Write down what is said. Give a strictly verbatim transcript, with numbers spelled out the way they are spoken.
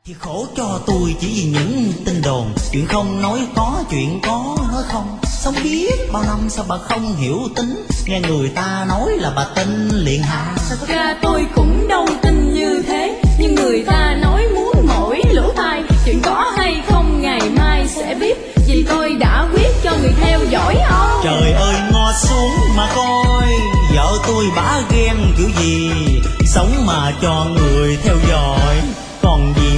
Thì khổ cho tôi chỉ vì những tin đồn, chuyện không nói có, chuyện có nói không. Sống biết bao năm sao bà không hiểu tính, nghe người ta nói là bà tin liền hả? Thật ra tôi cũng đâu tin như thế, nhưng người ta nói muốn mỗi lỗ tai. Chuyện có hay không ngày mai sẽ biết, vì tôi đã quyết cho người theo dõi ông. Trời ơi ngó xuống mà coi, vợ tôi bả ghen kiểu gì, sống mà cho người theo dõi. Còn gì